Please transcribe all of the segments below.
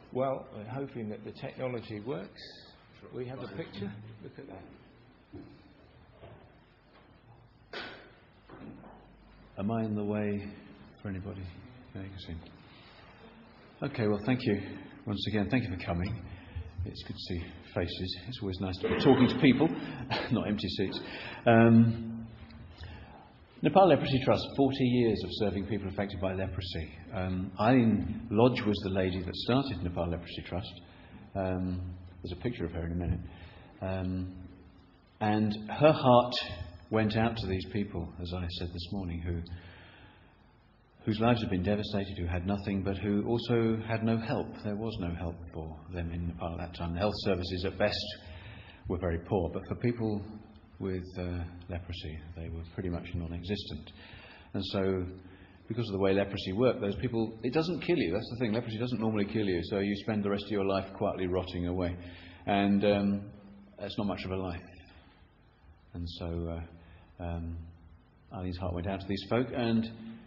Well, we're hoping that the technology works. We have a picture. Look at that. Am I in the way for anybody? Yeah, you can see. Okay, well, thank you once again. Thank you for coming. It's good to see faces. It's always nice to be talking to people, not empty seats. Nepal Leprosy Trust, 40 years of serving people affected by leprosy. Eileen Lodge was the lady that started Nepal Leprosy Trust. There's a picture of her in a minute. And her heart went out to these people, as I said this morning, whose lives had been devastated, who had nothing, but who also had no help. There was no help for them in Nepal at that time. The health services at best were very poor, but for people with leprosy, they were pretty much non-existent. And so, because of the way leprosy worked, those people, it doesn't kill you. That's the thing. Leprosy doesn't normally kill you, so you spend the rest of your life quietly rotting away. And it's not much of a life. And so, Eileen's heart went out to these folk, and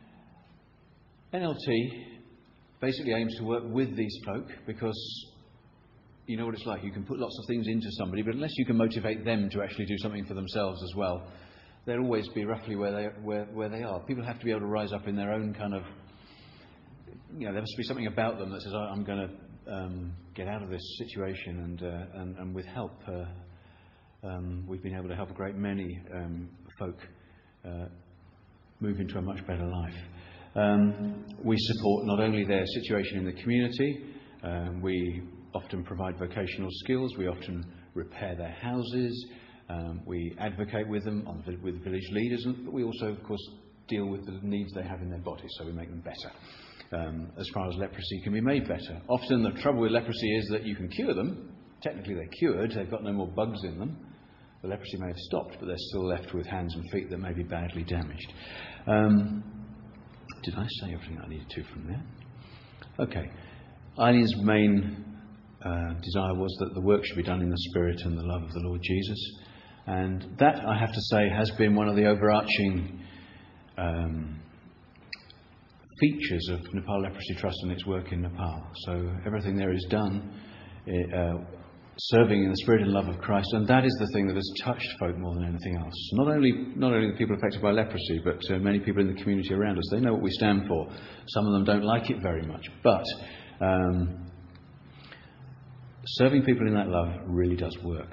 NLT basically aims to work with these folk, because you know what it's like. You can put lots of things into somebody, but unless you can motivate them to actually do something for themselves as well, they'll always be roughly where they are. People have to be able to rise up in their own kind of, there must be something about them that says, I'm going to get out of this situation, and with help, we've been able to help a great many folk move into a much better life. We support not only their situation in the community, we often provide vocational skills, we often repair their houses, we advocate with them, with village leaders, but we also, of course, deal with the needs they have in their bodies, so we make them better. As far as leprosy can be made better. Often the trouble with leprosy is that you can cure them. Technically they're cured, they've got no more bugs in them. The leprosy may have stopped, but they're still left with hands and feet that may be badly damaged. Did I say everything I needed to from there? Okay. Eileen's main desire was that the work should be done in the spirit and the love of the Lord Jesus. And that, I have to say, has been one of the overarching features of Nepal Leprosy Trust and its work in Nepal. So everything there is done serving in the spirit and love of Christ, and that is the thing that has touched folk more than anything else. Not only the people affected by leprosy, but many people in the community around us. They know what we stand for. Some of them don't like it very much, but serving people in that love really does work.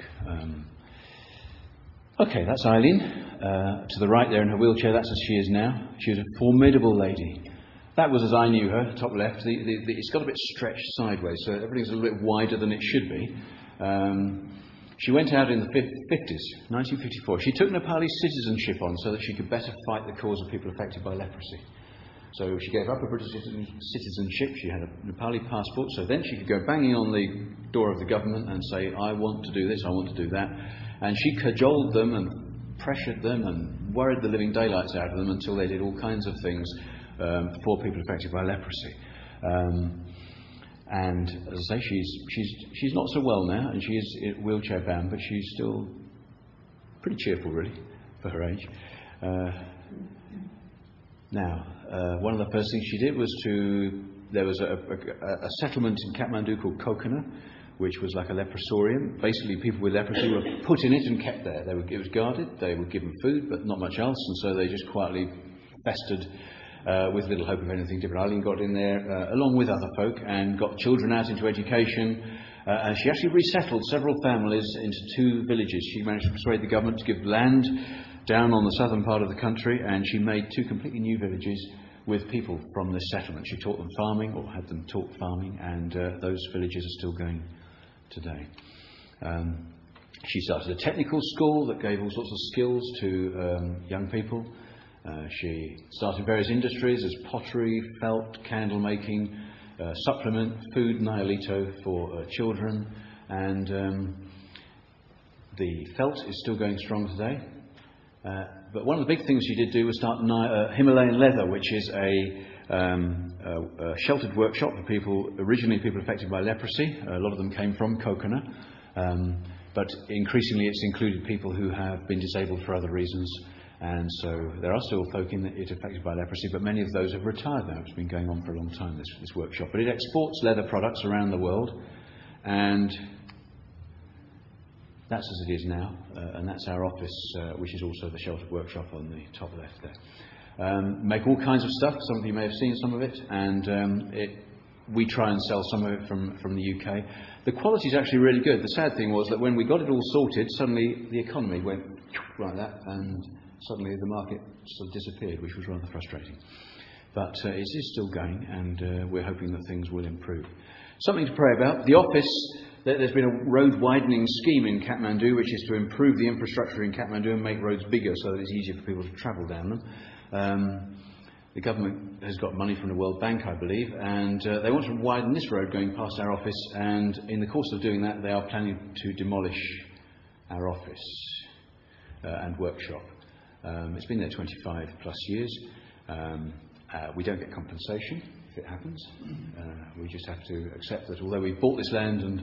Okay, that's Eileen. To the right there in her wheelchair, that's as she is now. She was a formidable lady. That was as I knew her, top left. It's got a bit stretched sideways, so everything's a little bit wider than it should be. She went out in the 50s, 1954. She took Nepali citizenship on so that she could better fight the cause of people affected by leprosy. So she gave up her British citizenship. She had a Nepali passport, so then she could go banging on the door of the government and say, I want to do this, I want to do that. And she cajoled them and pressured them and worried the living daylights out of them until they did all kinds of things for people affected by leprosy. And as I say, she's not so well now, and she is wheelchair bound, but she's still pretty cheerful, really, for her age. Now, one of the first things she did was there was a settlement in Kathmandu called Kokana, which was like a leprosorium. Basically, people with leprosy were put in it and kept there. It was guarded, they were given food, but not much else, and so they just quietly festered with little hope of anything different. Eileen got in there along with other folk and got children out into education, and she actually resettled several families into 2 villages. She managed to persuade the government to give land down on the southern part of the country, and she made 2 completely new villages with people from this settlement. She taught them farming, or had them taught farming, and those villages are still going today. She started a technical school that gave all sorts of skills to young people. She started various industries as pottery, felt, candle making, supplement, food, Nayalito for children, and the felt is still going strong today. But one of the big things she did do was start Himalayan Leather, which is a sheltered workshop for people, originally people affected by leprosy. A lot of them came from Kokana, but increasingly it's included people who have been disabled for other reasons And so there are still folk in it affected by leprosy, but many of those have retired now. It's been going on for a long time, this workshop. But it exports leather products around the world, and that's as it is now. And that's our office, which is also the sheltered workshop on the top left there. Make all kinds of stuff. Some of you may have seen some of it, and we try and sell some of it from the UK. The quality is actually really good. The sad thing was that when we got it all sorted, suddenly the economy went like that, and suddenly the market sort of disappeared, which was rather frustrating. But it is still going, and we're hoping that things will improve. Something to pray about. The office, there's been a road widening scheme in Kathmandu, which is to improve the infrastructure in Kathmandu and make roads bigger so that it's easier for people to travel down them. The government has got money from the World Bank, I believe, and they want to widen this road going past our office, and in the course of doing that, they are planning to demolish our office and workshop. It's been there 25 plus years. We don't get compensation if it happens. We just have to accept that although we've bought this land and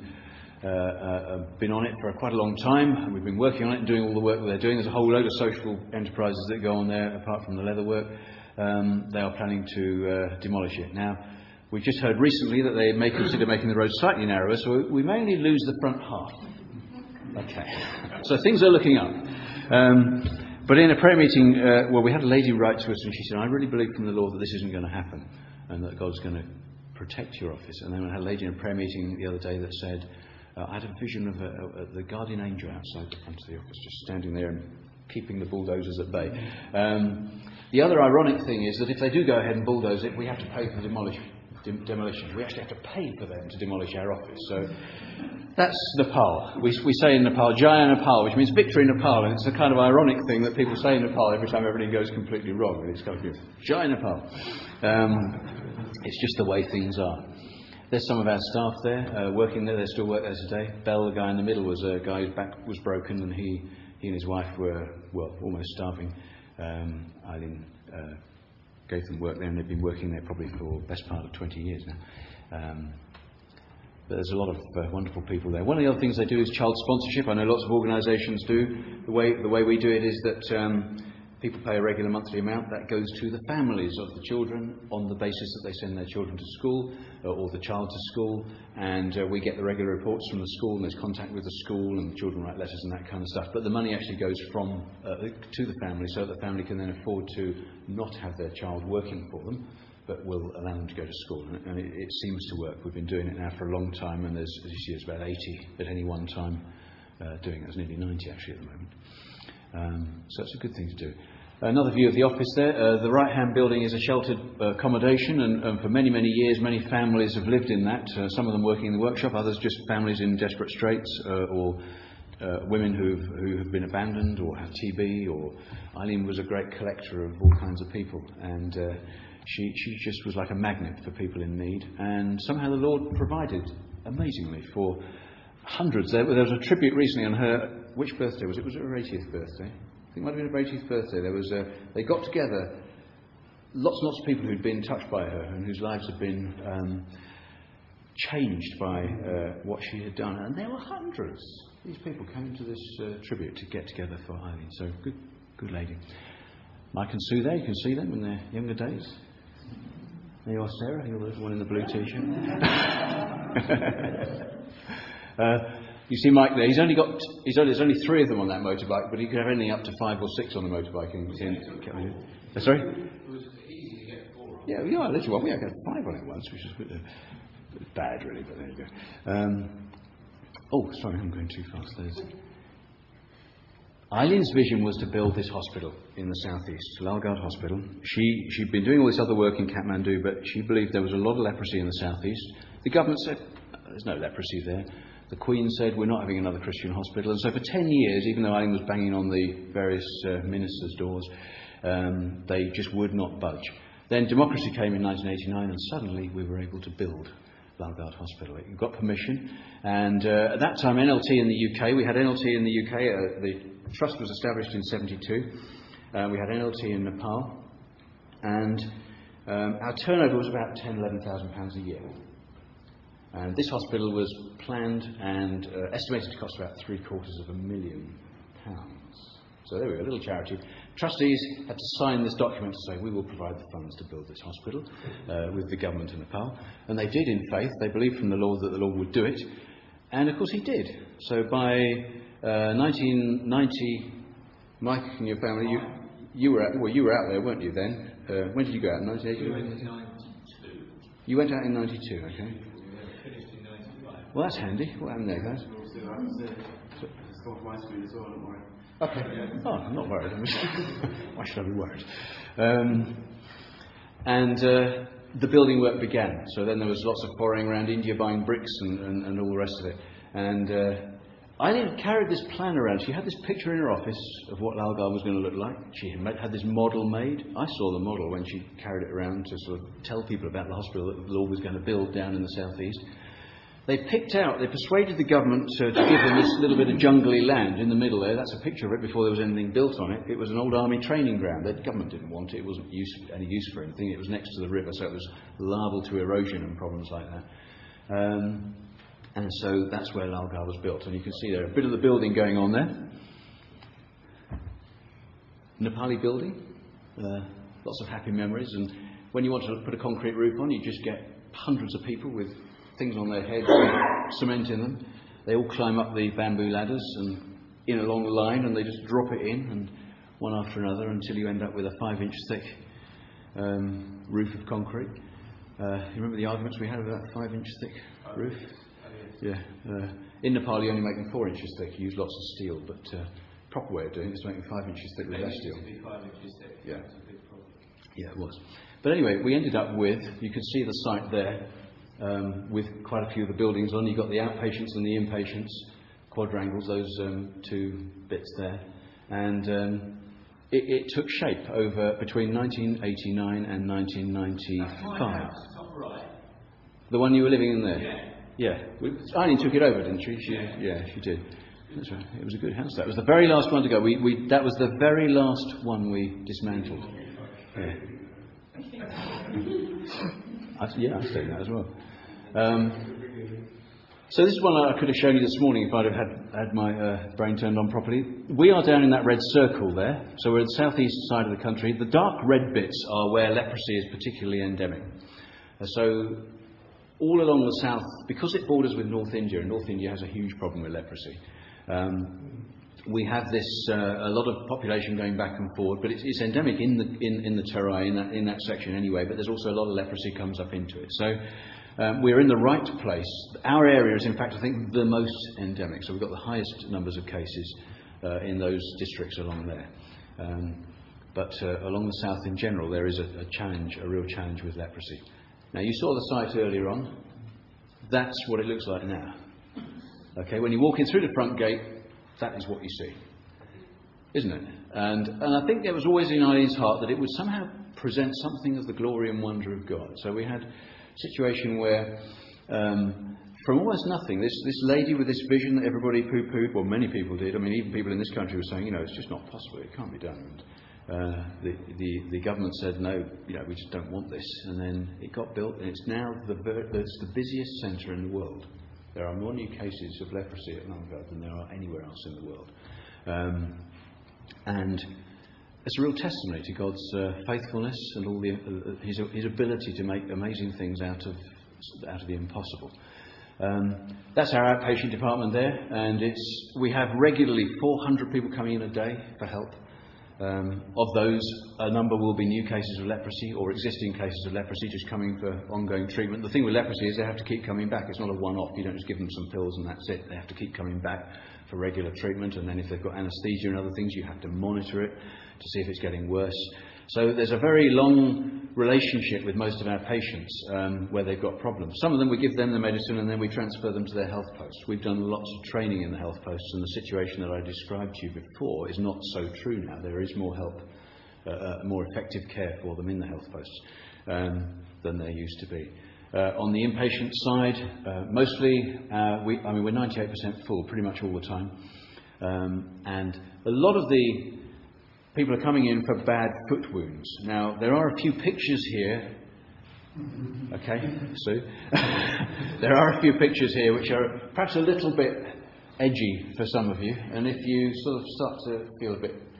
been on it for quite a long time, and we've been working on it and doing all the work that they're doing, there's a whole load of social enterprises that go on there apart from the leather work. They are planning to demolish it. Now, we've just heard recently that they may consider making the road slightly narrower, so we may only lose the front half. Okay. So things are looking up. But in a prayer meeting, we had a lady write to us and she said, I really believe from the Lord that this isn't going to happen and that God's going to protect your office. And then we had a lady in a prayer meeting the other day that said, I had a vision of the guardian angel outside the front of the office, just standing there and keeping the bulldozers at bay. The other ironic thing is that if they do go ahead and bulldoze it, we have to pay for demolition. We actually have to pay for them to demolish our office. So that's Nepal. We say in Nepal, Jaya Nepal, which means victory in Nepal. And it's a kind of ironic thing that people say in Nepal every time everything goes completely wrong. And it's kind of Jaya Nepal. It's just the way things are. There's some of our staff there working there. They still work there today. Bell, the guy in the middle, was a guy whose back was broken, and he and his wife were, almost starving. Eileen gave them work there, and they've been working there probably for the best part of 20 years now. But there's a lot of wonderful people there. One of the other things they do is child sponsorship. I know lots of organisations do. The way we do it is that people pay a regular monthly amount. That goes to the families of the children on the basis that they send their children to school or the child to school. And we get the regular reports from the school, and there's contact with the school, and the children write letters and that kind of stuff. But the money actually goes from to the family, so that the family can then afford to not have their child working for them, but will allow them to go to school. And it seems to work. We've been doing it now for a long time, and there's, as you see, there's about 80 at any one time doing it. There's nearly 90 actually at the moment. So it's a good thing to do. Another view of the office there. The right-hand building is a sheltered accommodation, and for many, many years, many families have lived in that. Some of them working in the workshop, others just families in desperate straits, or women who have been abandoned or have TB. Or Eileen was a great collector of all kinds of people, and she just was like a magnet for people in need. And somehow the Lord provided amazingly for hundreds. There was a tribute recently on her. Which birthday was it? Was it her 80th birthday? I think it might have been her 80th birthday. They got together lots and lots of people who'd been touched by her and whose lives had been changed by what she had done. And there were hundreds. These people came to this tribute to get together for Eileen. So good lady. Mike and Sue there, you can see them in their younger days. There you are, Sarah. You're the one in the blue t-shirt. You see Mike there. There's only 3 of them on that motorbike, but he could have anything up to 5 or 6 on the motorbike. Sorry? It was easy to get 4 on. Yeah, literally. Well, we had 5 on it once, which was bad, really. But there you go. Sorry, I'm going too fast. Eileen's vision was to build this hospital in the southeast, Lalgard Hospital. She'd been doing all this other work in Kathmandu, but she believed there was a lot of leprosy in the southeast. The government said, there's no leprosy there. The Queen said, we're not having another Christian hospital. And so for 10 years, even though Eileen was banging on the various ministers' doors, they just would not budge. Then democracy came in 1989, and suddenly we were able to build Lalgard Hospital. It got permission. And at that time, NLT in the UK, we had NLT in the UK. The trust was established in 1972. We had NLT in Nepal. And our turnover was about £11,000 a year. And this hospital was planned and estimated to cost about £750,000. So there we go, a little charity. Trustees had to sign this document to say, we will provide the funds to build this hospital with the government of Nepal. And they did in faith. They believed from the Lord that the Lord would do it. And of course he did. So by 1990, Mike and your family, you were out there, weren't you then? When did you go out? 1980? 92. You went out in 92, okay. Finished in 95. Well, that's handy. What happened there, guys? It's got my screen as well, don't worry. Okay. Oh, I'm not worried. Why should I be worried? The building work began. So then there was lots of foraying around India, buying bricks and all the rest of it. And Eileen carried this plan around. She had this picture in her office of what Lalgall was going to look like. She had this model made. I saw the model when she carried it around to sort of tell people about the hospital that the Lord was going to build down in the southeast. They persuaded the government to give them this little bit of jungly land in the middle there. That's a picture of it before there was anything built on it. It was an old army training ground. The government didn't want it. It wasn't any use for anything. It was next to the river, so it was liable to erosion and problems like that. And so that's where Lalgall was built. And you can see there a bit of the building going on there. Nepali building. Lots of happy memories. And when you want to put a concrete roof on, you just get hundreds of people with things on their heads with cement in them. They all climb up the bamboo ladders and in a long line, and they just drop it in, and one after another, until you end up with a 5-inch thick roof of concrete. You remember the arguments we had about that 5-inch thick roof? Yeah. In Nepal, you only make them 4 inches thick. You use lots of steel, but proper way of doing it is to make them 5 inches thick with less steel. It used to be 5 inches thick. Yeah. That was a big problem. Yeah, it was. But anyway, we ended up with, you can see the site there, with quite a few of the buildings on. You've got the outpatients and the inpatients, quadrangles, those two bits there. And it took shape over between 1989 and 1995. That's my house, top right. The one you were living in there? Yeah. Yeah. Eileen took it over, didn't she? Yeah, she did. That's right. It was a good house. That was the very last one to go. That was the very last one we dismantled. Yeah. I've seen that as well. So this is one I could have shown you this morning if I'd have had my brain turned on properly. We are down in that red circle there. So we're at the southeast side of the country. The dark red bits are where leprosy is particularly endemic. So all along the south, because it borders with North India, and North India has a huge problem with leprosy, we have this a lot of population going back and forward, but it's endemic in the Terai, in that section anyway. But there's also a lot of leprosy comes up into it. So we're in the right place. Our area is, in fact, I think the most endemic. So we've got the highest numbers of cases in those districts along there. But along the south in general, there is a real challenge with leprosy. Now, you saw the site earlier on. That's what it looks like now. Okay, when you walk in through the front gate, that is what you see, isn't it? And I think there was always in Eileen's heart that it would somehow present something of the glory and wonder of God. So we had a situation where, from almost nothing, this lady with this vision that everybody poo-pooed, well, many people did. I mean, even people in this country were saying, it's just not possible. It can't be done. And the government said, no, we just don't want this. And then it got built, and it's now it's the busiest centre in the world. There are more new cases of leprosy at Lalgall than there are anywhere else in the world. And it's a real testimony to God's faithfulness and all his ability to make amazing things out of the impossible. That's our outpatient department there, and we have regularly 400 people coming in a day for help. Of those, a number will be new cases of leprosy or existing cases of leprosy just coming for ongoing treatment. The thing with leprosy is they have to keep coming back. It's not a one-off. You don't just give them some pills and that's it. They have to keep coming back for regular treatment, and then if they've got anaesthesia and other things, you have to monitor it to see if it's getting worse. So there's a very long relationship with most of our patients where they've got problems. Some of them, we give them the medicine and then we transfer them to their health posts. We've done lots of training in the health posts, and the situation that I described to you before is not so true now. There is more help, more effective care for them in the health posts than there used to be. On the inpatient side, mostly, we're 98% full pretty much all the time. And a lot of the people are coming in for bad foot wounds. Now, there are a few pictures here. Okay, Sue? There are a few pictures here which are perhaps a little bit edgy for some of you. And if you sort of start to feel a bit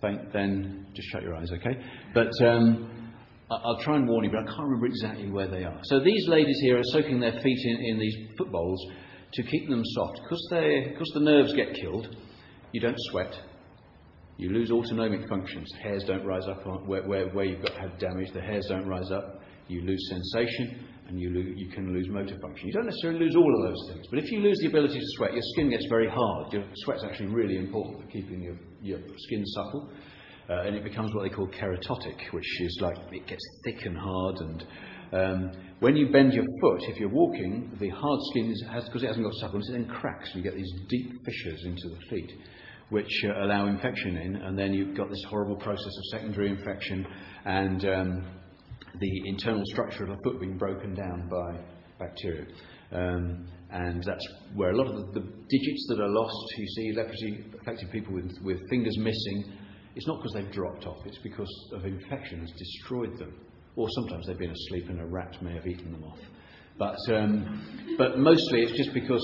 faint, then just shut your eyes, okay? But I'll try and warn you, but I can't remember exactly where they are. So these ladies here are soaking their feet in these footballs to keep them soft. Because the nerves get killed, you don't sweat. You lose autonomic functions. Hairs don't rise up where you've had damage. The hairs don't rise up. You lose sensation, and you can lose motor function. You don't necessarily lose all of those things, but if you lose the ability to sweat, your skin gets very hard. Your sweat's actually really important for keeping your skin supple, and it becomes what they call keratotic, which is like it gets thick and hard. And when you bend your foot, if you're walking, the hard skin because it hasn't got suppleness, it then cracks, and you get these deep fissures into the feet, which allow infection in, and then you've got this horrible process of secondary infection and the internal structure of the foot being broken down by bacteria. And that's where a lot of the digits that are lost, you see leprosy affected people with fingers missing. It's not because they've dropped off, it's because of infection has destroyed them. Or sometimes they've been asleep and a rat may have eaten them off. But mostly it's just because...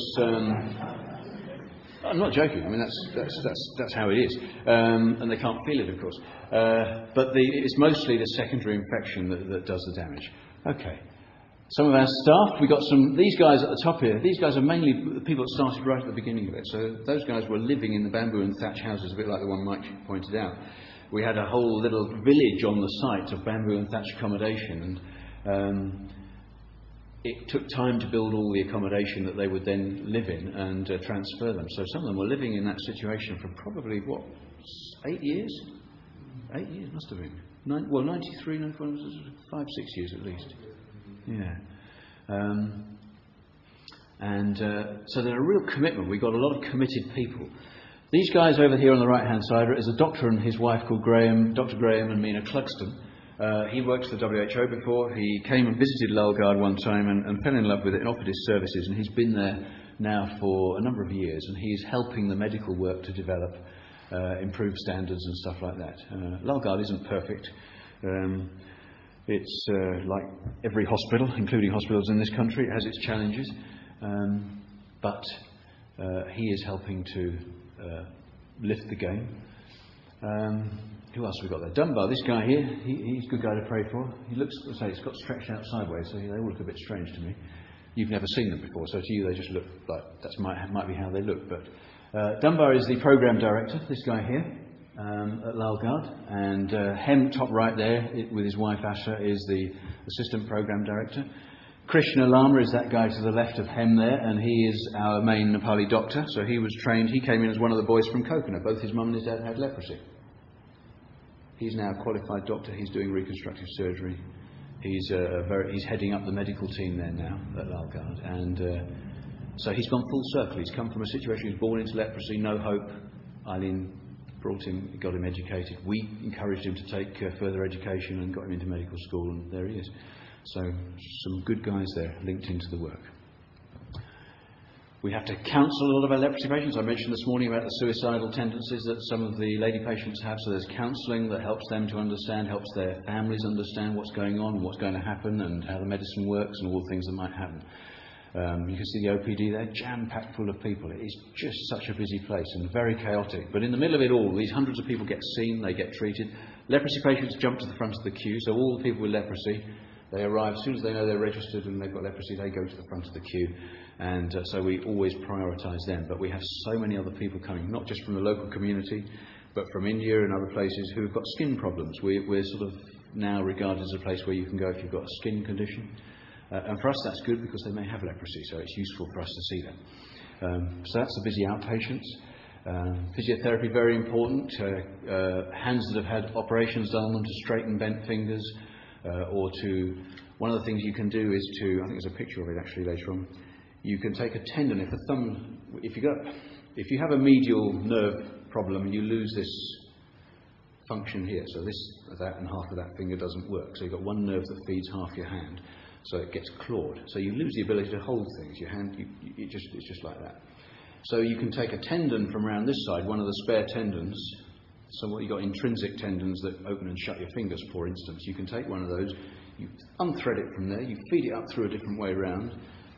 I'm not joking. I mean, that's how it is, and they can't feel it, of course. But it's mostly the secondary infection that does the damage. Okay. Some of our staff, we got these guys at the top here. These guys are mainly the people that started right at the beginning of it. So those guys were living in the bamboo and thatch houses, a bit like the one Mike pointed out. We had a whole little village on the site of bamboo and thatch accommodation, and it took time to build all the accommodation that they would then live in and transfer them. So some of them were living in that situation for probably, 8 years? 8 years, must have been. 93, 94, 5, 6 years at least. Yeah. So there's a real commitment. We've got a lot of committed people. These guys over here on the right-hand side is a doctor and his wife called Dr. Graham and Mina Clugston. He worked for the WHO before. He came and visited Lalgard one time and fell in love with it and offered his services, and he's been there now for a number of years, and he's helping the medical work to develop improved standards and stuff like that. Lalgard isn't perfect. It's like every hospital, including hospitals in this country. It has its challenges, but he is helping to lift the game. Who else have we got there? Dunbar, this guy here, he's a good guy to pray for. He looks, he's got stretched out sideways, so they all look a bit strange to me. You've never seen them before, so to you they just look like that might be how they look. But Dunbar is the programme director, this guy here, at Lalgard, and Hem, top right there, with his wife Asha, is the assistant programme director. Krishna Lama is that guy to the left of Hem there, and he is our main Nepali doctor. So he was trained, he came in as one of the boys from Coconut. Both his mum and his dad had leprosy. He's now a qualified doctor. He's doing reconstructive surgery. He's heading up the medical team there now at Lalgard. And so he's gone full circle. He's come from a situation, he was born into leprosy, no hope. Eileen got him educated. We encouraged him to take further education and got him into medical school, and there he is. So some good guys there linked into the work. We have to counsel a lot of our leprosy patients. I mentioned this morning about the suicidal tendencies that some of the lady patients have. So there's counselling that helps them to understand, helps their families understand what's going on, what's going to happen, and how the medicine works, and all the things that might happen. You can see the OPD there, jam-packed full of people. It is just such a busy place and very chaotic. But in the middle of it all, these hundreds of people get seen, they get treated. Leprosy patients jump to the front of the queue. So all the people with leprosy, they arrive, as soon as they know they're registered and they've got leprosy, they go to the front of the queue. And so we always prioritise them. But we have so many other people coming, not just from the local community, but from India and other places who have got skin problems. We're sort of now regarded as a place where you can go if you've got a skin condition. And for us that's good because they may have leprosy, so it's useful for us to see them. So that's the busy outpatients. Physiotherapy, very important. Hands that have had operations done on them to straighten bent fingers, or to... One of the things you can do is to... I think there's a picture of it actually later on. You can take a tendon, if you have a medial nerve problem and you lose this function here, so that and half of that finger doesn't work, so you've got one nerve that feeds half your hand, so it gets clawed, so you lose the ability to hold things. Your hand, it's just like that. So you can take a tendon from around this side, one of the spare tendons. So what you've got intrinsic tendons that open and shut your fingers, for instance. You can take one of those, you unthread it from there, you feed it up through a different way around,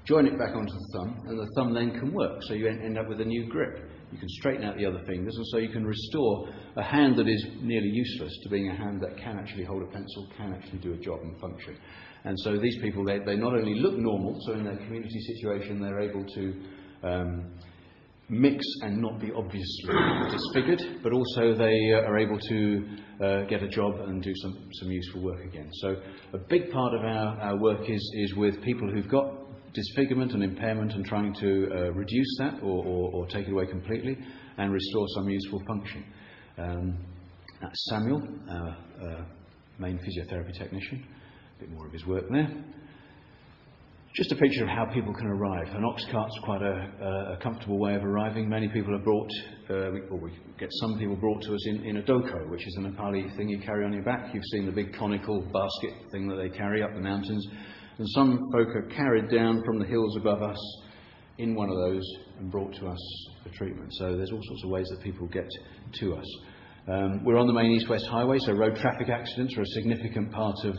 join it back onto the thumb, and the thumb then can work. So you end up with a new grip. You can straighten out the other fingers, and so you can restore a hand that is nearly useless to being a hand that can actually hold a pencil, can actually do a job and function. And so these people, they not only look normal, so in their community situation they're able to mix and not be obviously disfigured, but also they are able to get a job and do some useful work again. So a big part of our work is with people who've got disfigurement and impairment and trying to reduce that or take it away completely and restore some useful function. That's Samuel, our main physiotherapy technician. A bit more of his work there. Just a picture of how people can arrive. An ox cart's quite a comfortable way of arriving. Many people are brought, we get some people brought to us in a doko, which is a Nepali thing you carry on your back. You've seen the big conical basket thing that they carry up the mountains. And some folk are carried down from the hills above us in one of those and brought to us for treatment. So there's all sorts of ways that people get to us. We're on the main east-west highway, so road traffic accidents are a significant part of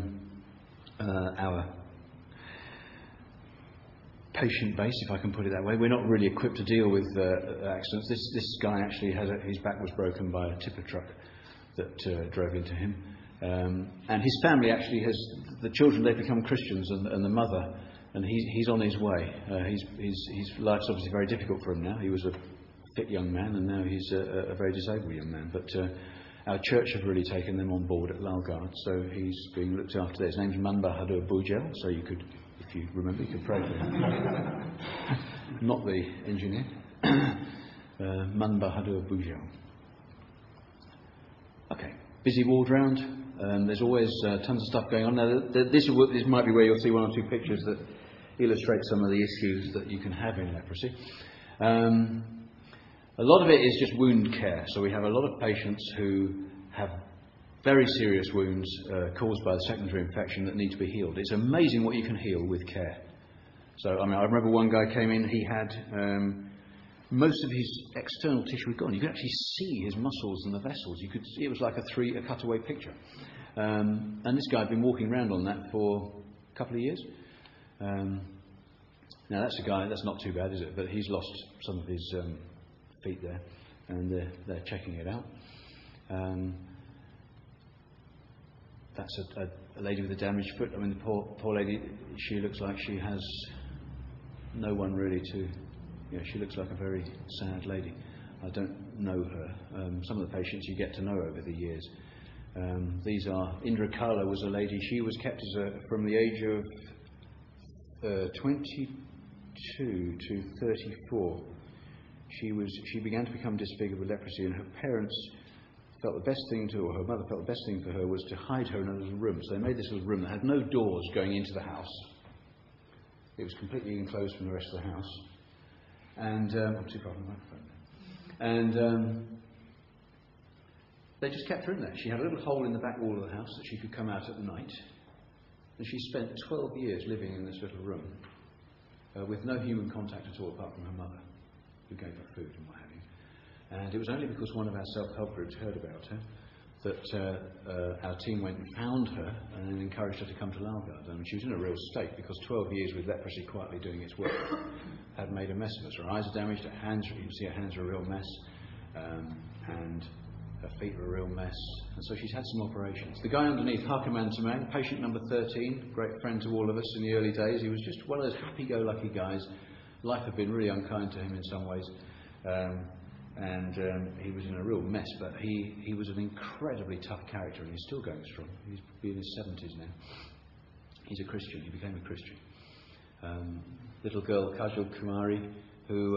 our patient base, if I can put it that way. We're not really equipped to deal with accidents. This guy actually his back was broken by a tipper truck that drove into him. And his family actually the children, they've become Christians, and the mother, and he's on his way. His life's obviously very difficult for him now. He was a fit young man, and now he's a very disabled young man. But our church have really taken them on board at Lalgard, so he's being looked after there. His name's Manbahadur Bujel, so you could, if you remember, you could pray for him. Not the engineer. Manbahadur Bujel. Okay, busy ward round. There's always tons of stuff going on. Now, this might be where you'll see one or two pictures that illustrate some of the issues that you can have in leprosy. A lot of it is just wound care. So we have a lot of patients who have very serious wounds caused by the secondary infection that need to be healed. It's amazing what you can heal with care. So, I remember one guy came in, he had most of his external tissue gone. You could actually see his muscles and the vessels. You could see it was like a cutaway picture. And this guy had been walking around on that for a couple of years. Now that's a guy, that's not too bad, is it? But he's lost some of his feet there, and they're checking it out. That's a lady with a damaged foot. The poor lady, she looks like she has no one really to... she looks like a very sad lady. I don't know her. Some of the patients you get to know over the years. These are... Indra Kala was a lady. She was kept from the age of 22 to 34. She began to become disfigured with leprosy, and her parents felt the best thing to, or her mother felt the best thing for her was to hide her in a little room. So they made this little room that had no doors going into the house. It was completely enclosed from the rest of the house. And I'm too far from the microphone. And they just kept her in there. She had a little hole in the back wall of the house that she could come out at night. And she spent 12 years living in this little room with no human contact at all apart from her mother, who gave her food and what have you. And it was only because one of our self-help groups heard about her that our team went and found her and encouraged her to come to Lalgard. She was in a real state because 12 years with leprosy quietly doing its work had made a mess of us. Her eyes are damaged, her hands, you can see her hands are a real mess, and her feet are a real mess. And so she's had some operations. The guy underneath, Harkaman Tamang, patient number 13, great friend to all of us in the early days. He was just one of those happy-go-lucky guys. Life had been really unkind to him in some ways. And he was in a real mess, but he was an incredibly tough character, and he's still going strong. He's in his 70s now. He's a Christian. He became a Christian. Little girl, Kajal Kumari, who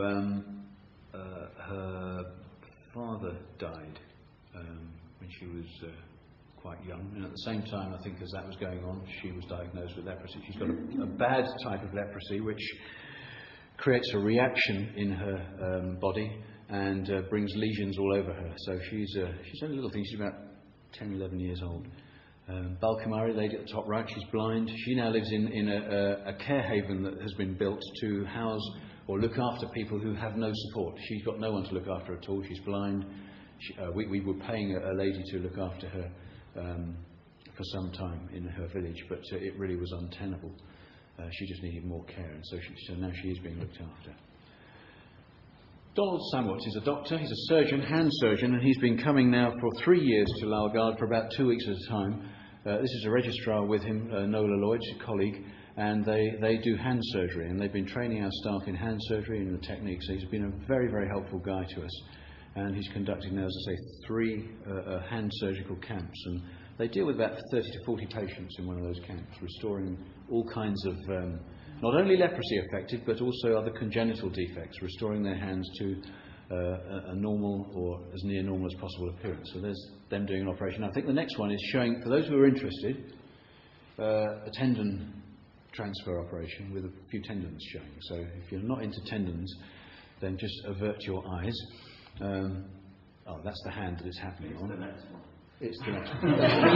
her father died when she was quite young, and at the same time, I think, as that was going on, she was diagnosed with leprosy. She's got a bad type of leprosy, which creates a reaction in her body and brings lesions all over her. So she's only a little thing. She's about 10, 11 years old. Balkumari, lady at the top right, she's blind. She now lives in a care haven that has been built to house or look after people who have no support. She's got no one to look after at all. She's blind. We were paying a lady to look after her for some time in her village, but it really was untenable. She just needed more care, and so now she is being looked after. Donald Samwatt is a doctor, he's a surgeon, hand surgeon, and he's been coming now for 3 years to Lalgard for about 2 weeks at a time. This is a registrar with him, Nola Lloyd, a colleague, and they do hand surgery, and they've been training our staff in hand surgery and the techniques. So he's been a very, very helpful guy to us, and he's conducting now, as I say, 3 hand surgical camps, and they deal with about 30 to 40 patients in one of those camps, restoring all kinds of not only leprosy affected, but also other congenital defects, restoring their hands to a normal or as near normal as possible appearance. So there's them doing an operation. I think the next one is showing, for those who are interested, a tendon transfer operation with a few tendons showing. So if you're not into tendons, then just avert your eyes. That's the hand that it's happening on. The next one. It's the next one.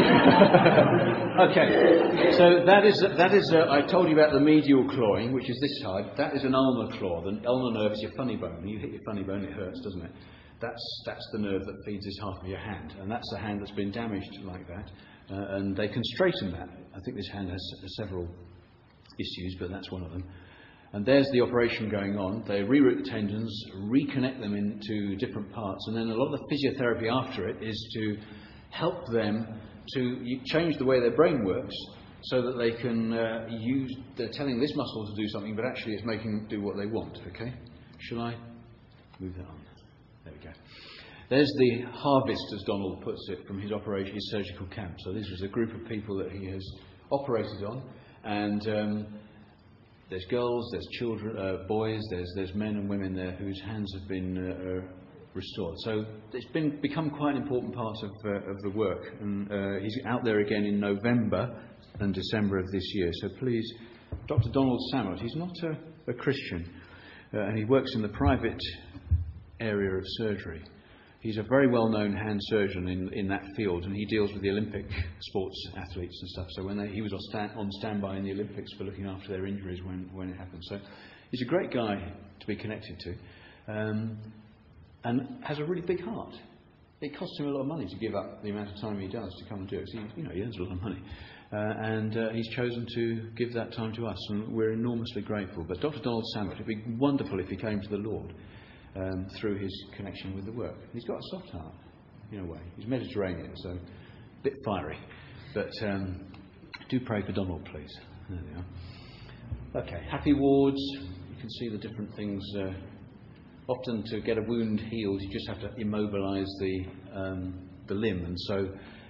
Okay, so that is. I told you about the medial clawing, which is this side. That is an ulnar claw. The ulnar nerve is your funny bone. When you hit your funny bone, it hurts, doesn't it? That's the nerve that feeds this half of your hand, and that's the hand that's been damaged like that. And they can straighten that. I think this hand has several issues, but that's one of them. And there's the operation going on. They reroute the tendons, reconnect them into different parts, and then a lot of the physiotherapy after it is to help them to change the way their brain works so that they can they're telling this muscle to do something, but actually it's making it do what they want, okay? Shall I move that on? There we go. There's the harvest, as Donald puts it, from his operation, his surgical camp. So this is a group of people that he has operated on, and there's girls, there's children, boys, there's men and women there whose hands have been restored. So it's become quite an important part of the work, and he's out there again in November and December of this year. So please, Dr. Donald Samwatt, he's not a Christian, and he works in the private area of surgery. He's a very well-known hand surgeon in that field, and he deals with the Olympic sports athletes and stuff. So when he was on standby in the Olympics for looking after their injuries when it happened. So he's a great guy to be connected to. And has a really big heart. It costs him a lot of money to give up the amount of time he does to come and do it. So he earns a lot of money. And he's chosen to give that time to us, and we're enormously grateful. But Dr. Donald Samwatt, it would be wonderful if he came to the Lord through his connection with the work. He's got a soft heart, in a way. He's Mediterranean, so a bit fiery. But do pray for Donald, please. There we are. Okay, happy wards. You can see the different things. Often to get a wound healed, you just have to immobilise the limb, and so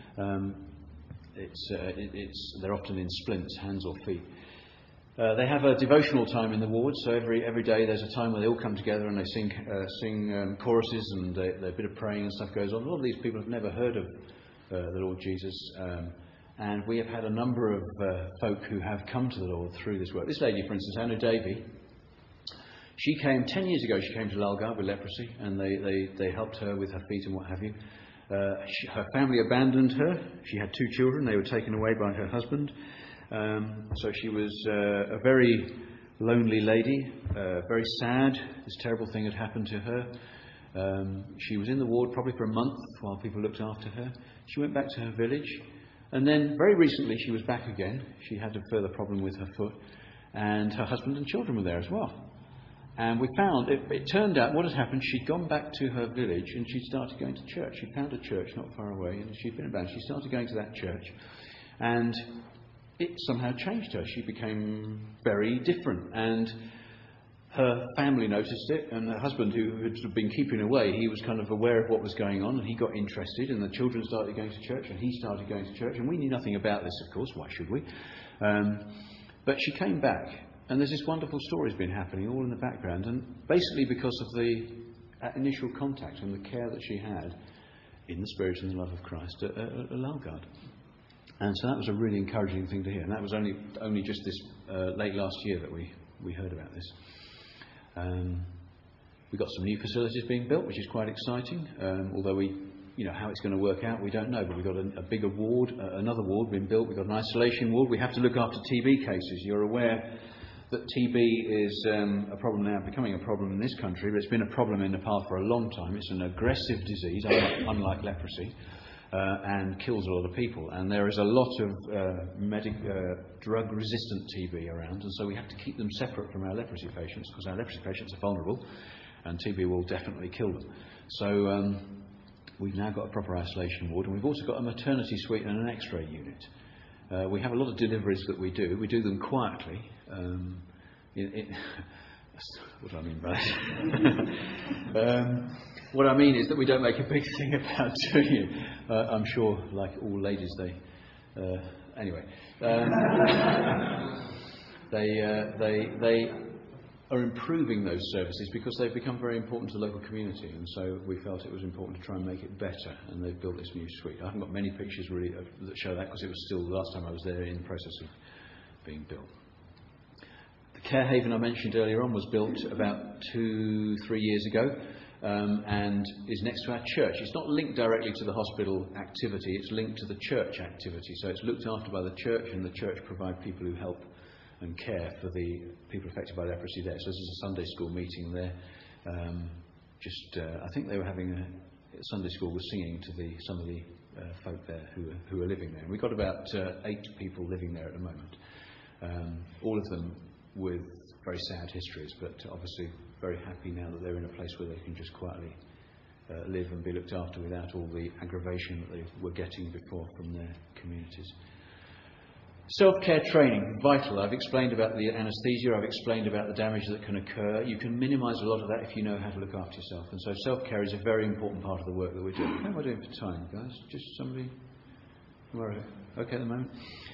they're often in splints, hands or feet. They have a devotional time in the ward, so every day there's a time where they all come together and they sing choruses, and a bit of praying and stuff goes on. A lot of these people have never heard of the Lord Jesus, and we have had a number of folk who have come to the Lord through this work. This lady, for instance, Anna Davey. She came 10 years ago. She came to Lalgard with leprosy, and they helped her with her feet and what have you. Her family abandoned her. She had 2 children. They were taken away by her husband. So she was a very lonely lady, very sad. This terrible thing had happened to her. She was in the ward probably for a month while people looked after her. She went back to her village, and then very recently she was back again. She had a further problem with her foot, and her husband and children were there as well. And we found, it turned out what had happened, she'd gone back to her village and she'd started going to church. She found a church not far away, and she'd been about. She started going to that church, and it somehow changed her. She became very different, and her family noticed it, and her husband, who had been keeping away, he was kind of aware of what was going on, and he got interested, and the children started going to church, and he started going to church, and we knew nothing about this, of course. Why should we? But she came back. And there's this wonderful story has been happening all in the background, and basically because of the initial contact and the care that she had in the Spirit and the love of Christ at Lalgard. And so that was a really encouraging thing to hear. And that was only just this late last year that we heard about this. We've got some new facilities being built, which is quite exciting. Although how it's going to work out, we don't know. But we've got a bigger ward, another ward being built. We've got an isolation ward. We have to look after TB cases. You're aware that TB is a problem now, becoming a problem in this country, but it's been a problem in Nepal for a long time. It's an aggressive disease, unlike leprosy. and kills a lot of people. And there is a lot of drug-resistant TB around, and so we have to keep them separate from our leprosy patients, because our leprosy patients are vulnerable, and TB will definitely kill them. So we've now got a proper isolation ward, and we've also got a maternity suite and an X-ray unit. We have a lot of deliveries that we do. We do them quietly. What do I mean by that? What I mean is that we don't make a big thing about doing it. I'm sure, like all ladies, they are improving those services because they've become very important to the local community, and so we felt it was important to try and make it better, and they've built this new suite. I haven't got many pictures really that show that, because it was still, the last time I was there, in the process of being built. The Care Haven I mentioned earlier on was built about 2-3 years ago, and is next to our church. It's not linked directly to the hospital activity, it's linked to the church activity, so it's looked after by the church, and the church provide people who help and care for the people affected by leprosy there. So this is a Sunday school meeting there. I think they were having a Sunday school was singing to some of the folk there who are living there. And we've got about 8 people living there at the moment. All of them with very sad histories, but obviously very happy now that they're in a place where they can just quietly live and be looked after without all the aggravation that they were getting before from their communities. Self-care training, vital. I've explained about the anaesthesia, I've explained about the damage that can occur. You can minimise a lot of that if you know how to look after yourself. And so self-care is a very important part of the work that we're doing. How am I doing for time, guys? Just somebody? Okay at the moment?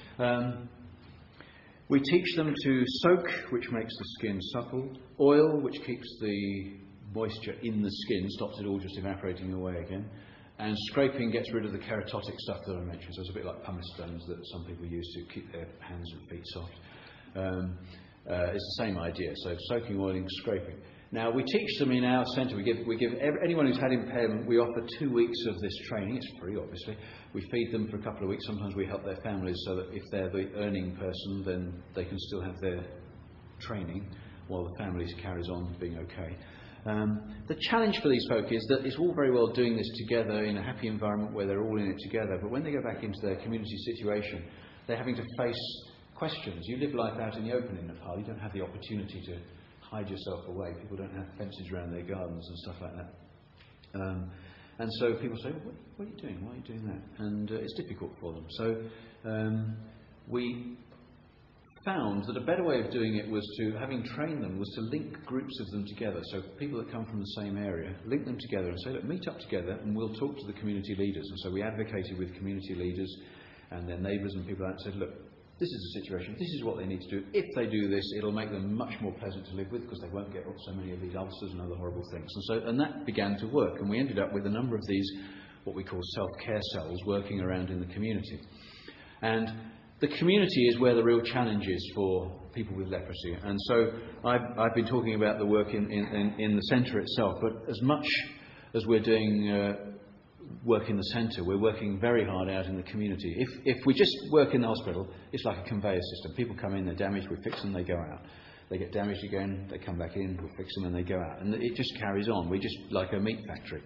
We teach them to soak, which makes the skin supple. Oil, which keeps the moisture in the skin, stops it all just evaporating away again. And scraping gets rid of the keratotic stuff that I mentioned. So it's a bit like pumice stones that some people use to keep their hands and feet soft. It's the same idea. So soaking, oiling, scraping. Now we teach them in our centre. We give anyone who's had impairment. We offer 2 weeks of this training. It's free, obviously. We feed them for a couple of weeks. Sometimes we help their families so that if they're the earning person, then they can still have their training while the family carries on being okay. The challenge for these folk is that it's all very well doing this together in a happy environment where they're all in it together, but when they go back into their community situation, they're having to face questions. You live life out in the open in Nepal. You don't have the opportunity to hide yourself away. People don't have fences around their gardens and stuff like that. And so people say, what are you doing? Why are you doing that? And it's difficult for them. So we found that a better way of doing it was to, having trained them, was to link groups of them together. So people that come from the same area, link them together and say, look, meet up together and we'll talk to the community leaders. And so we advocated with community leaders and their neighbours and people like that and said, look, this is the situation, this is what they need to do. If they do this, it'll make them much more pleasant to live with because they won't get so many of these ulcers and other horrible things. And that began to work. And we ended up with a number of these, what we call self-care cells, working around in the community. And the community is where the real challenge is for people with leprosy. And so I've been talking about the work in the centre itself, but as much as we're doing work in the centre, we're working very hard out in the community. If we just work in the hospital, it's like a conveyor system. People come in, they're damaged, we fix them, they go out. They get damaged again, they come back in, we fix them and they go out. And it just carries on. We're just like a meat factory.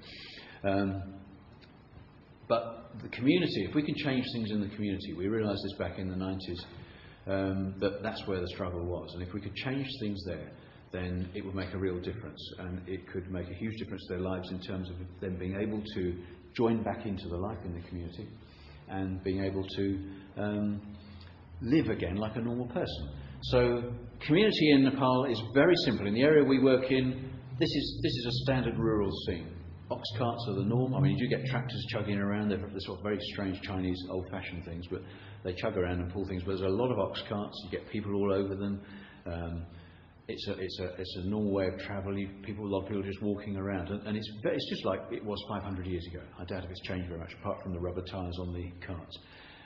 But the community, if we can change things in the community, we realised this back in the 90s, that's where the struggle was. And if we could change things there, then it would make a real difference. And it could make a huge difference to their lives in terms of them being able to join back into the life in the community and being able to live again like a normal person. So community in Nepal is very simple. In the area we work in, this is a standard rural scene. Ox carts are the norm. I mean, you do get tractors chugging around. They're sort of very strange Chinese old-fashioned things, but they chug around and pull things. But there's a lot of ox carts. You get people all over them. It's a normal way of travel. A lot of people just walking around, and it's just like it was 500 years ago. I doubt if it's changed very much, apart from the rubber tyres on the carts,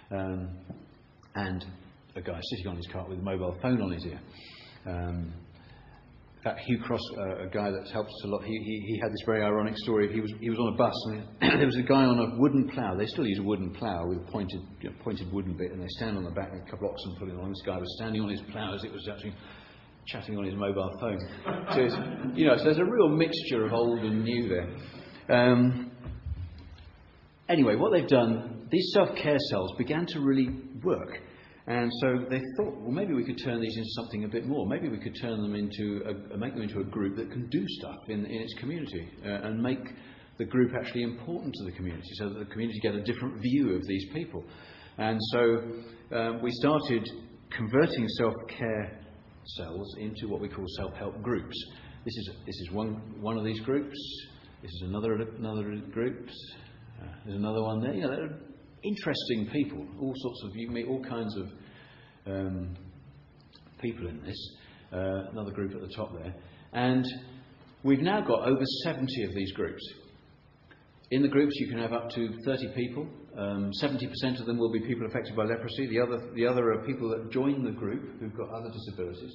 and a guy sitting on his cart with a mobile phone on his ear. In fact, Hugh Cross, a guy that's helped us a lot, he had this very ironic story. He was on a bus, and there was a guy on a wooden plough. They still use a wooden plough with a pointed wooden bit, and they stand on the back with a couple of oxen pulling along. This guy was standing on his plough as it was actually chatting on his mobile phone. So so there's a real mixture of old and new there. anyway, what they've done, these self-care cells began to really work. And so they thought, well, maybe we could turn these into something a bit more. Maybe we could turn them make them into a group that can do stuff in its community and make the group actually important to the community, so that the community get a different view of these people. And so we started converting self-care cells into what we call self-help groups. This is one of these groups. This is another group. There's another one there. They're interesting people. You can meet all kinds of people in this. Another group at the top there. And we've now got over 70 of these groups. In the groups you can have up to 30 people. 70% of them will be people affected by leprosy. The other are people that join the group who've got other disabilities.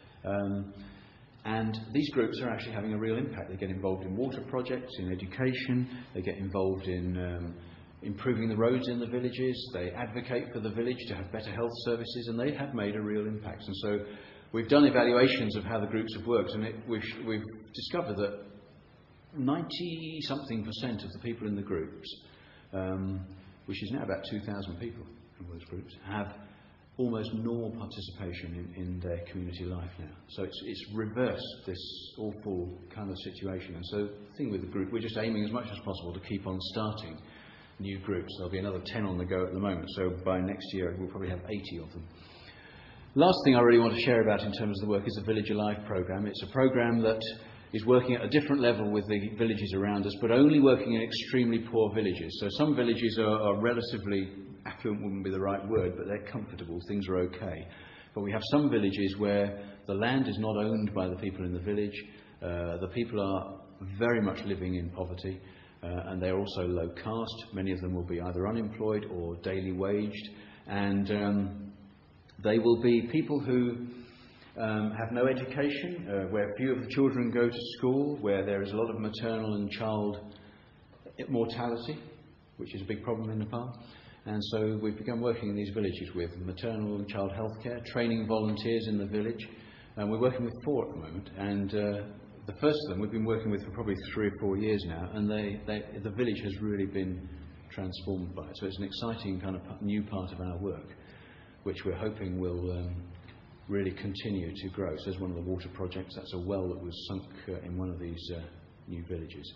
And these groups are actually having a real impact. They get involved in water projects, in education. They get involved in improving the roads in the villages. They advocate for the village to have better health services, and they have made a real impact. And so we've done evaluations of how the groups have worked, and we've discovered that 90-something% of the people in the groups, which is now about 2,000 people in those groups, have almost normal participation in their community life now. So it's reversed this awful kind of situation. And so the thing with the group, we're just aiming as much as possible to keep on starting new groups. There'll be another 10 on the go at the moment. So by next year, we'll probably have 80 of them. Last thing I really want to share about in terms of the work is the Village Alive programme. It's a programme that is working at a different level with the villages around us, but only working in extremely poor villages. So some villages are relatively affluent, wouldn't be the right word, but they're comfortable, things are okay. But we have some villages where the land is not owned by the people in the village. The people are very much living in poverty, and they're also low caste. Many of them will be either unemployed or daily waged, and they will be people who have no education, where few of the children go to school, where there is a lot of maternal and child mortality, which is a big problem in Nepal. And so we've begun working in these villages with maternal and child health care, training volunteers in the village. And we're working with 4 at the moment. And the first of them we've been working with for probably 3 or 4 years now. And the village has really been transformed by it. So it's an exciting kind of new part of our work, which we're hoping will really continue to grow. So there's one of the water projects. That's a well that was sunk in one of these new villages.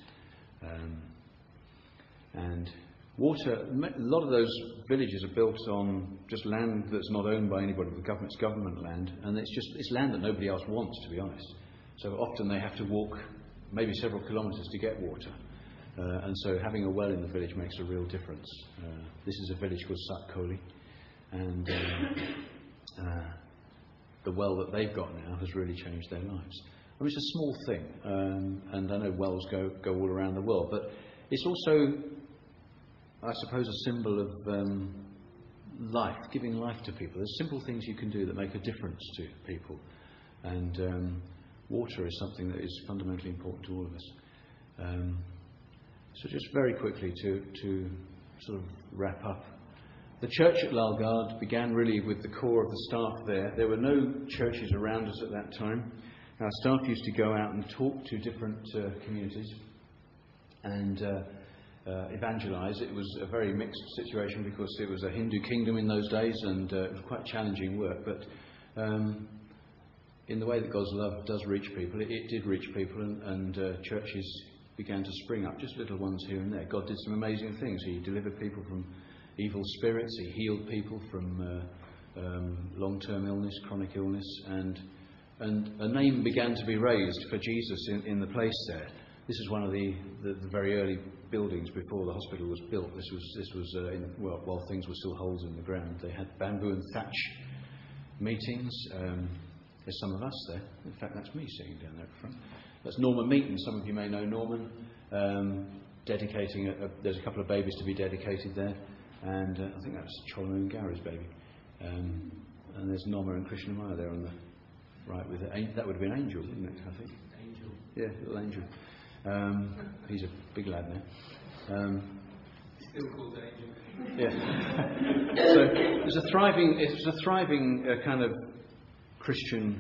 And water, a lot of those villages are built on just land that's not owned by anybody. It's government land, and it's land that nobody else wants, to be honest. So often they have to walk maybe several kilometres to get water. And so having a well in the village makes a real difference. This is a village called Satkoli, and the well that they've got now has really changed their lives. I mean, it's a small thing, and I know wells go all around the world, but it's also, I suppose, a symbol of life, giving life to people. There's simple things you can do that make a difference to people, and water is something that is fundamentally important to all of us. So just very quickly to sort of wrap up. The church at Lalgard began really with the core of the staff there. There were no churches around us at that time. Our staff used to go out and talk to different communities and evangelise. It was a very mixed situation because it was a Hindu kingdom in those days, and it was quite challenging work. But in the way that God's love does reach people, it did reach people, and churches began to spring up, just little ones here and there. God did some amazing things. He delivered people from evil spirits. He healed people from long-term illness, chronic illness, and a name began to be raised for Jesus in the place there. This is one of the very early buildings before the hospital was built. This was while things were still holes in the ground. They had bamboo and thatch meetings. There's some of us there. In fact, that's me sitting down there at the front. That's Norman Meaton. Some of you may know Norman. Dedicating there's a couple of babies to be dedicated there, and I think that's Cholma and Gary's baby. And there's Norma and Krishnamaya there on the right with it. That would have been Angel, wouldn't it? I think. Angel. Yeah, little Angel. He's a big lad now. Still called Angel. Yeah. So it's a thriving kind of Christian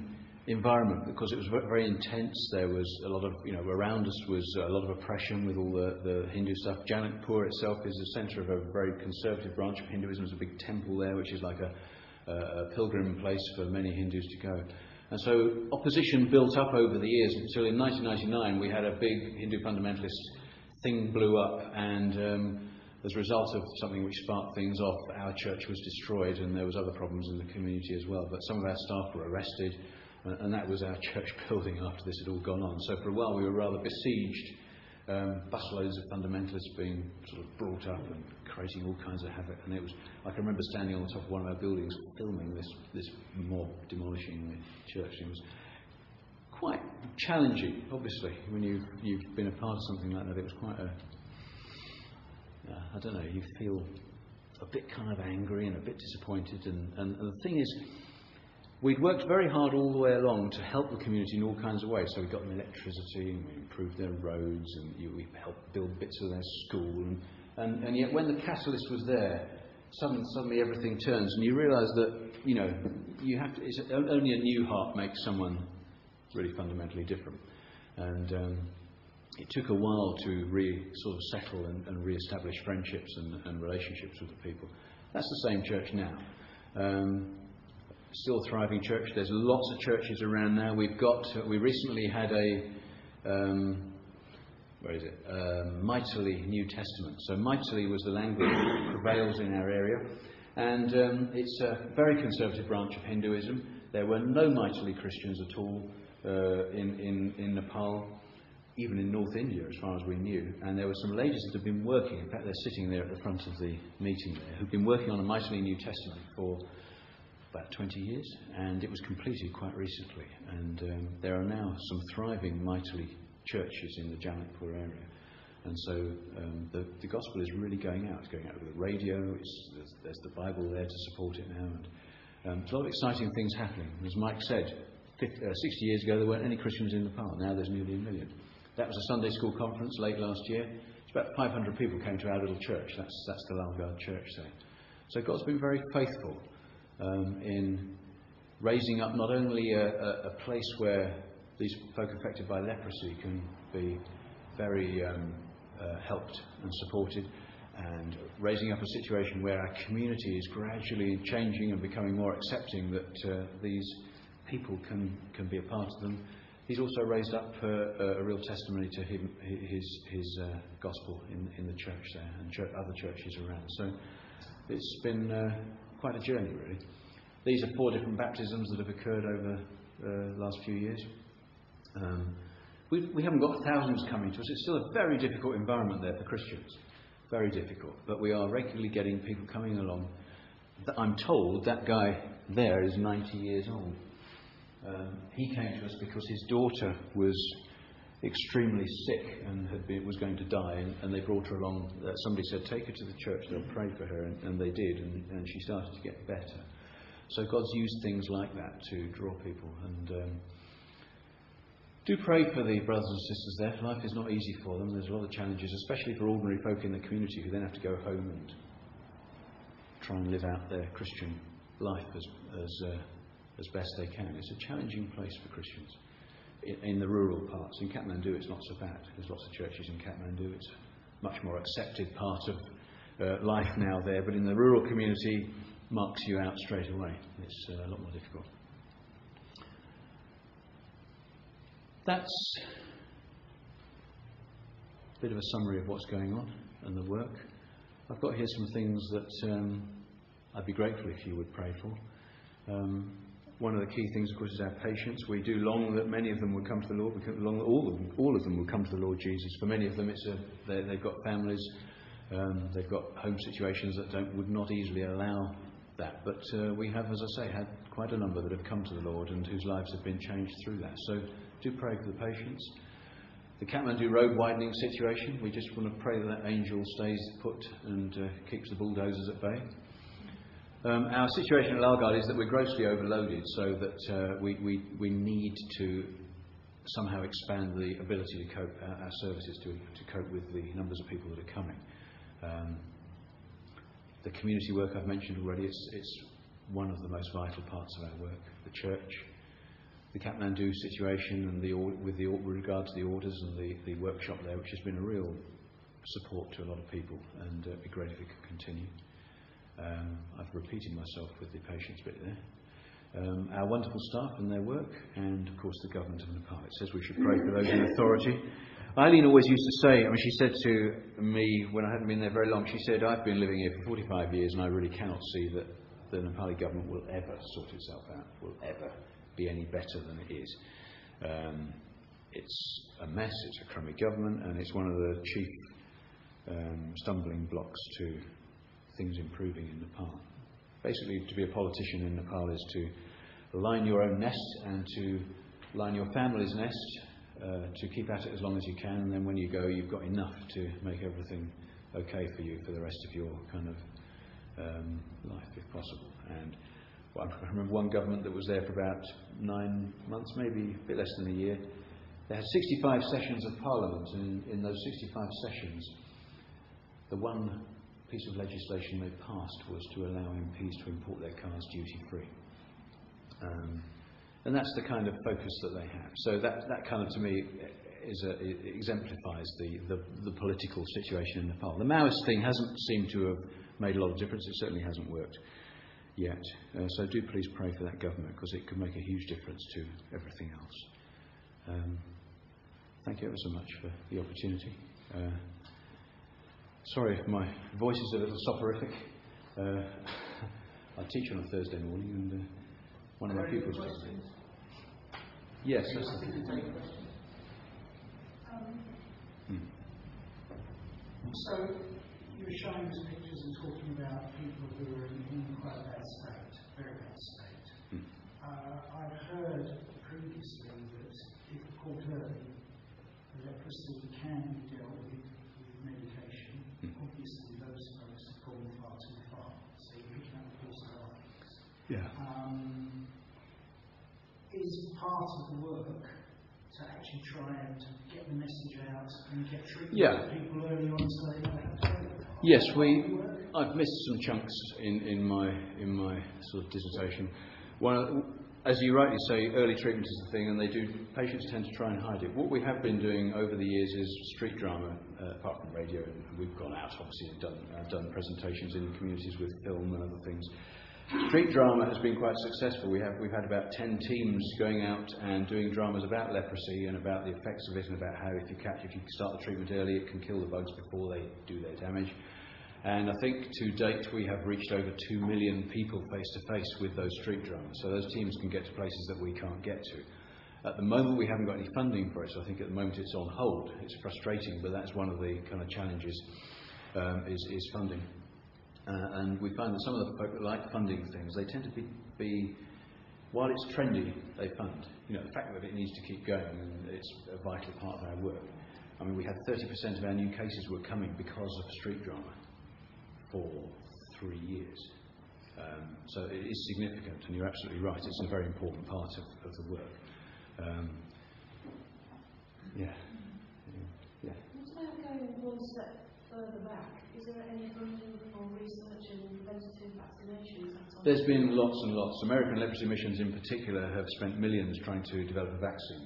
environment because it was very intense. There was a lot of, around us was a lot of oppression with all the Hindu stuff. Janakpur itself is the centre of a very conservative branch of Hinduism. There's a big temple there, which is like a pilgrim place for many Hindus to go. And so opposition built up over the years until in 1999 we had a big Hindu fundamentalist thing blew up, and as a result of something which sparked things off, our church was destroyed, and there was other problems in the community as well. But some of our staff were arrested, and that was our church building after this had all gone on. So for a while we were rather besieged, busloads of fundamentalists being sort of brought up and creating all kinds of havoc. And it was, I can remember standing on the top of one of our buildings filming this mob demolishing the church. It was quite challenging, obviously, when you've been a part of something like that. It was quite I don't know, you feel a bit kind of angry and a bit disappointed. And the thing is, we'd worked very hard all the way along to help the community in all kinds of ways. So we got them electricity, and we improved their roads, and we helped build bits of their school. And yet when the catalyst was there, suddenly everything turns, and you realise that, you have to, it's only a new heart makes someone really fundamentally different. And it took a while to sort of settle and re-establish friendships and relationships with the people. That's the same church now. Still a thriving church. There's lots of churches around now. We recently had Maithili New Testament. So Maithili was the language that prevails in our area, and it's a very conservative branch of Hinduism. There were no Maithili Christians at all in Nepal, even in North India, as far as we knew. And there were some ladies that had been working, in fact they're sitting there at the front of the meeting there, who've been working on a Maithili New Testament for about 20 years, and it was completed quite recently. And there are now some thriving Maithili churches in the Janakpur area. And so the gospel is really going out. It's going out with the radio, there's the Bible there to support it now. And there's a lot of exciting things happening. As Mike said, 60 years ago there weren't any Christians in Nepal. Now there's nearly 1 million. That was a Sunday school conference late last year. It's about 500 people came to our little church. That's the Lalgard church there. So God's been very faithful in raising up not only a place where these folk affected by leprosy can be very helped and supported, and raising up a situation where our community is gradually changing and becoming more accepting that these people can be a part of them. He's also raised up a real testimony to his gospel in the church there and other churches around. So it's been quite a journey, really. These are 4 different baptisms that have occurred over the last few years. We haven't got thousands coming to us. It's still a very difficult environment there for Christians. Very difficult. But we are regularly getting people coming along. I'm told that guy there is 90 years old. He came to us because his daughter was extremely sick and was going to die, and they brought her along. Somebody said, take her to the church, they'll pray for her, and they did, and she started to get better. So God's used things like that to draw people. And do pray for the brothers and sisters there. Life is not easy for them. There's a lot of challenges, especially for ordinary folk in the community who then have to go home and try and live out their Christian life as best they can. It's a challenging place for Christians in the rural parts. In Kathmandu it's not so bad. There's lots of churches in Kathmandu. It's a much more accepted part of life now there. But in the rural community, marks you out straight away. It's a lot more difficult. That's a bit of a summary of what's going on and the work. I've got here some things that I'd be grateful if you would pray for. One of the key things, of course, is our patience. We do long that many of them will come to the Lord. We long that all of them will come to the Lord Jesus. For many of them, they've got families, they've got home situations that would not easily allow that. But we have, as I say, had quite a number that have come to the Lord and whose lives have been changed through that. So do pray for the patience. The Kathmandu road widening situation, we just want to pray that angel stays put and keeps the bulldozers at bay. Our situation at Lalgard is that we're grossly overloaded, so that we need to somehow expand the ability to cope, our services to cope with the numbers of people that are coming. The community work I've mentioned already, it's one of the most vital parts of our work. The church, the Kathmandu situation and with regard to the orders and the workshop there, which has been a real support to a lot of people, and it'd be great if it could continue. I've repeated myself with the patients bit there. Our wonderful staff and their work, and of course the government of Nepal. It says we should pray for those in authority. Eileen always used to say, she said to me when I hadn't been there very long, she said, I've been living here for 45 years and I really cannot see that the Nepali government will ever sort itself out, will ever be any better than it is. It's a mess, it's a crummy government, and it's one of the chief stumbling blocks to things improving in Nepal. Basically, to be a politician in Nepal is to line your own nest and to line your family's nest, to keep at it as long as you can, and then when you go, you've got enough to make everything okay for you for the rest of your kind of life, if possible. And I remember one government that was there for about 9 months, maybe a bit less than a year. They had 65 sessions of Parliament, and in those 65 sessions, the one piece of legislation they passed was to allow MPs to import their cars duty-free. And that's the kind of focus that they have. So that kind of, to me, exemplifies the political situation in Nepal. The Maoist thing hasn't seemed to have made a lot of difference. It certainly hasn't worked yet. So do please pray for that government, because it could make a huge difference to everything else. Thank you ever so much for the opportunity. Sorry if my voice is a little soporific. I teach on a Thursday morning, and one of my pupils does. Yes, that's the thing. So you were showing us pictures and talking about people who are in quite a bad state, very bad state. I've heard previously that if caught early, leprosy can be dealt with medication. Obviously, those folks have gone far too far, so you're picking up the course of life. Yeah. Is part of the work to actually try and get the message out and get treatment for people early on so they know how to do it? Yes, I've missed some chunks in my sort of dissertation. As you rightly say, early treatment is the thing, and patients tend to try and hide it. What we have been doing over the years is street drama, apart from radio, and we've gone out obviously and done presentations in communities with film and other things. Street drama has been quite successful. We've had about 10 teams going out and doing dramas about leprosy and about the effects of it, and about how if you start the treatment early, it can kill the bugs before they do their damage. And I think to date we have reached over 2 million people face to face with those street dramas. So those teams can get to places that we can't get to. At the moment we haven't got any funding for it, so I think at the moment it's on hold. It's frustrating, but that's one of the kind of challenges, is funding. And we find that some of the folk that like funding things, they tend to be while it's trendy, they fund. The fact that it needs to keep going, and it's a vital part of our work. I mean, we had 30% of our new cases were coming because of street drama for 3 years. So it is significant, and you're absolutely right, it's a very important part of the work. Yeah. What about going one step further back? Is there any funding for research in preventative vaccinations? There's been lots and lots. American leprosy missions in particular have spent millions trying to develop a vaccine,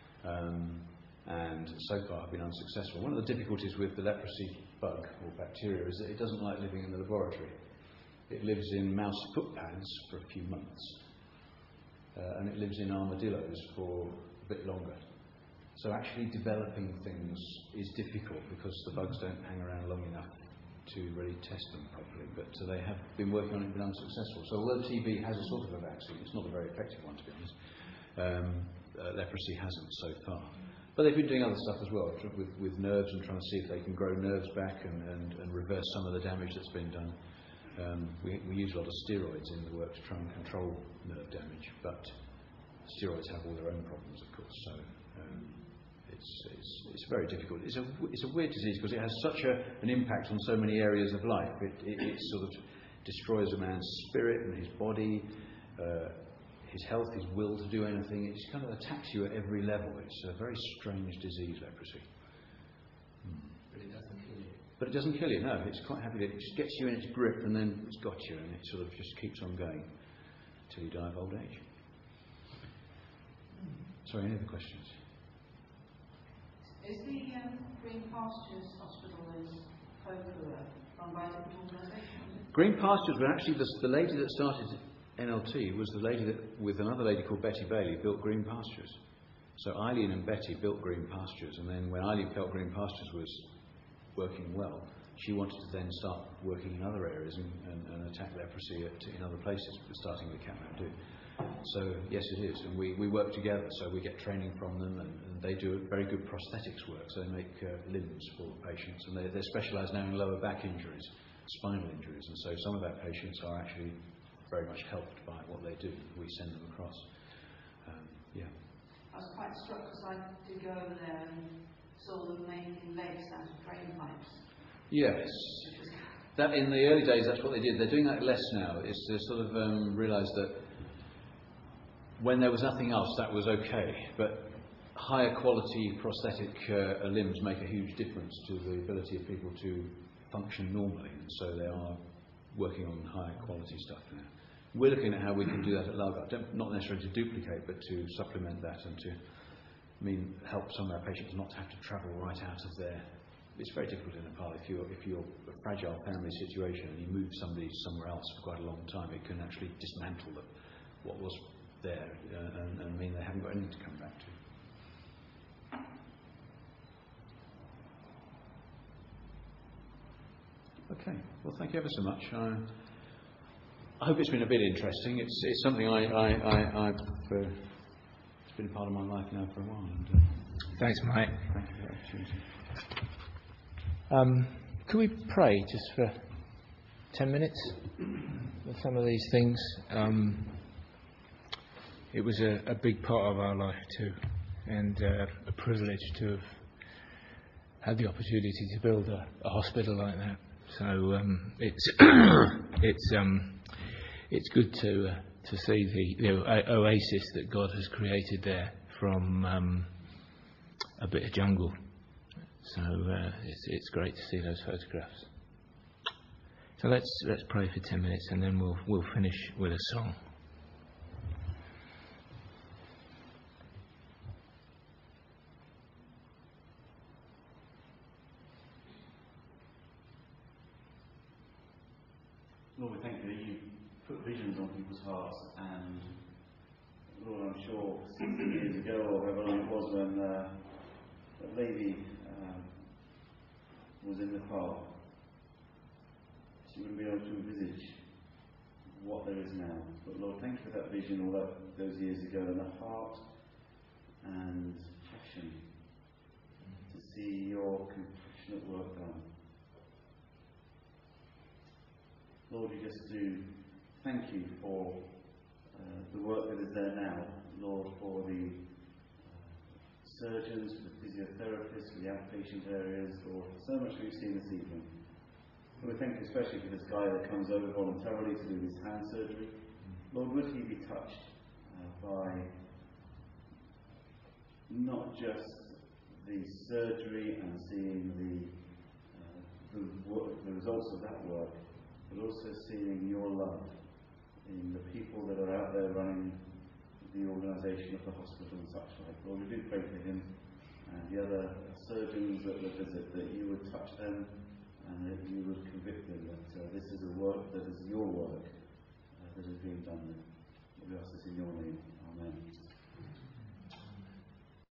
and so far have been unsuccessful. One of the difficulties with the leprosy bug or bacteria is that it doesn't like living in the laboratory. It lives in mouse footpads for a few months, and it lives in armadillos for a bit longer. So actually developing things is difficult because the bugs don't hang around long enough to really test them properly. But they have been working on it and been unsuccessful. So although TB has a sort of a vaccine, it's not a very effective one, to be honest. Leprosy hasn't so far. But they've been doing other stuff as well, with nerves, and trying to see if they can grow nerves back and reverse some of the damage that's been done. We use a lot of steroids in the work to try and control nerve damage, but steroids have all their own problems, of course. So it's very difficult. It's a weird disease because it has such an impact on so many areas of life. It sort of destroys a man's spirit and his body, his health, his will to do anything. It just kind of attacks you at every level. It's a very strange disease, leprosy. But it doesn't kill you. But it doesn't kill you, no. It's quite happy. It just gets you in its grip, and then it's got you, and it sort of just keeps on going until you die of old age. Sorry, any other questions? Is the Green Pastures Hospital in Kokura run by a different organisation? Green Pastures were actually the lady that started NLT was the lady that, with another lady called Betty Bailey, built Green Pastures. So Eileen and Betty built Green Pastures, and then when Eileen felt Green Pastures was working well, she wanted to then start working in other areas and attack leprosy in other places, starting with Kathmandu. So yes, it is, and we work together. So we get training from them, and they do very good prosthetics work. So they make limbs for patients, and they're specialised now in lower back injuries, spinal injuries, and so some of our patients are actually very much helped by what they do. We send them across. I was quite struck because I did go over there and saw them making legs out of drain pipes. Yes. That in the early days, that's what they did. They're doing that less now. It's to sort of realise that when there was nothing else, that was okay. But higher quality prosthetic limbs make a huge difference to the ability of people to function normally. And so they are working on higher quality stuff now. We're looking at how we can do that at Lalghat, not necessarily to duplicate, but to supplement that and to help some of our patients not to have to travel right out of their. It's very difficult in Nepal if you're a fragile family situation and you move somebody somewhere else for quite a long time. It can actually dismantle what was there and mean they haven't got anything to come back to. Okay, well, thank you ever so much. I hope it's been a bit interesting. It's something it's been a part of my life now for a while. And, Thanks, Mike. Thank you for the opportunity. Could we pray just for 10 minutes with some of these things? It was a big part of our life too, and a privilege to have had the opportunity to build a hospital like that. So it's good to see the oasis that God has created there from a bit of jungle. So it's great to see those photographs. So let's pray for 10 minutes, and then we'll finish with a song. Lord, we thank you that you put visions on people's hearts, and Lord, I'm sure 60 years ago or however long it was when a lady was in Nepal, she wouldn't be able to envisage what there is now. But Lord, thank you for that vision all those years ago, and the heart and passion to see your compassionate work done. Lord, we just do thank you for the work that is there now. Lord, for the surgeons, for the physiotherapists, for the outpatient areas, Lord, for so much we've seen this evening. Lord, we thank you especially for this guy that comes over voluntarily to do his hand surgery. Lord, would he be touched by not just the surgery and seeing the results of that work, but also seeing your love in the people that are out there running the organisation of the hospital and such like. Lord, we do pray for him and the other surgeons that we visit, that you would touch them and that you would convict them that this is a work that is your work that is being done there. We ask this in your name. Amen.